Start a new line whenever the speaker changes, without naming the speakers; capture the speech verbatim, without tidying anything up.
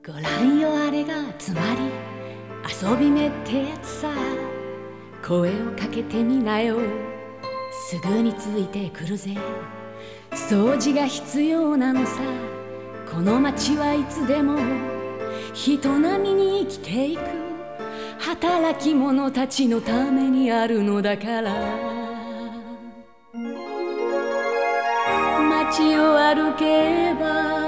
ごらんよあれがつまり遊び目ってやつさ。声をかけてみなよ、すぐについてくるぜ。掃除が必要なのさ、この街はいつでも人並みに生きていく働き者たちのためにあるのだから。街を歩けば